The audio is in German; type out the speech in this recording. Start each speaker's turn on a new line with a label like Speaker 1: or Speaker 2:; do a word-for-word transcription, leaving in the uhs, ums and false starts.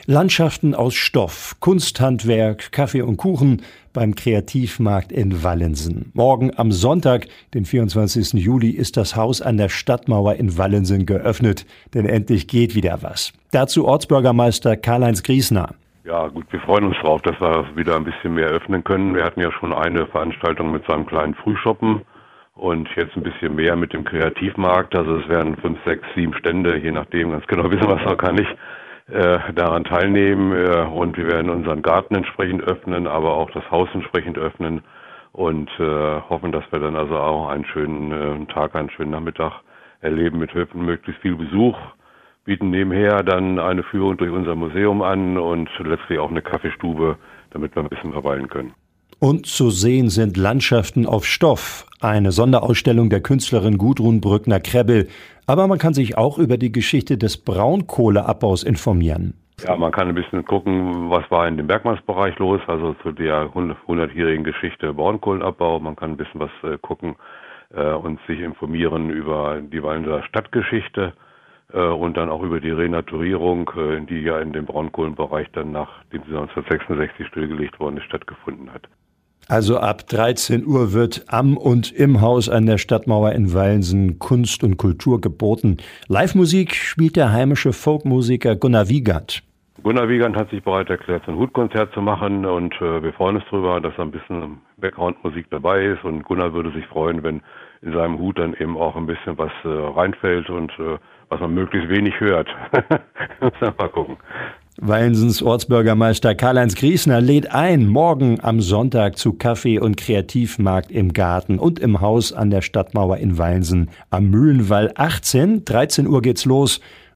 Speaker 1: Landschaften aus Stoff, Kunsthandwerk, Kaffee und Kuchen beim Kreativmarkt in Wallensen. Morgen am Sonntag, den vierundzwanzigsten Juli, ist das Haus an der Stadtmauer in Wallensen geöffnet, denn endlich geht wieder was. Dazu Ortsbürgermeister Karl-Heinz Griesner.
Speaker 2: Ja gut, wir freuen uns drauf, dass wir wieder ein bisschen mehr öffnen können. Wir hatten ja schon eine Veranstaltung mit so einem kleinen Frühschoppen und jetzt ein bisschen mehr mit dem Kreativmarkt. Also es werden fünf, sechs, sieben Stände, je nachdem, ganz genau wissen wir es noch gar nicht, äh, daran teilnehmen. Äh, und wir werden unseren Garten entsprechend öffnen, aber auch das Haus entsprechend öffnen und äh, hoffen, dass wir dann also auch einen schönen äh, Tag, einen schönen Nachmittag erleben mit möglichst viel Besuch. Bieten nebenher dann eine Führung durch unser Museum an und letztlich auch eine Kaffeestube, damit wir ein bisschen verweilen können.
Speaker 1: Und zu sehen sind Landschaften auf Stoff, eine Sonderausstellung der Künstlerin Gudrun Brückner-Krebbel. Aber man kann sich auch über die Geschichte des Braunkohleabbaus informieren.
Speaker 2: Ja, man kann ein bisschen gucken, was war in dem Bergmannsbereich los, also zu der hundertjährigen Geschichte Braunkohlenabbau. Man kann ein bisschen was äh, gucken äh, und sich informieren über die Wallenser Stadtgeschichte äh, und dann auch über die Renaturierung, äh, die ja in dem Braunkohlenbereich dann nachdem sie neunzehnhundertsechsundsechzig stillgelegt worden ist, stattgefunden hat.
Speaker 1: Also ab dreizehn Uhr wird am und im Haus an der Stadtmauer in Wallensen Kunst und Kultur geboten. Live-Musik spielt der heimische Folkmusiker Gunnar Wiegand.
Speaker 2: Gunnar Wiegand hat sich bereit erklärt, so ein Hutkonzert zu machen und äh, wir freuen uns darüber, dass da ein bisschen Background-Musik dabei ist und Gunnar würde sich freuen, wenn in seinem Hut dann eben auch ein bisschen was äh, reinfällt und äh, was man möglichst wenig hört. Mal gucken.
Speaker 1: Wallensens Ortsbürgermeister Karl-Heinz Griesner lädt ein, morgen am Sonntag zu Kaffee- und Kreativmarkt im Garten und im Haus an der Stadtmauer in Wallensen am Mühlenwall achtzehn. dreizehn Uhr geht's los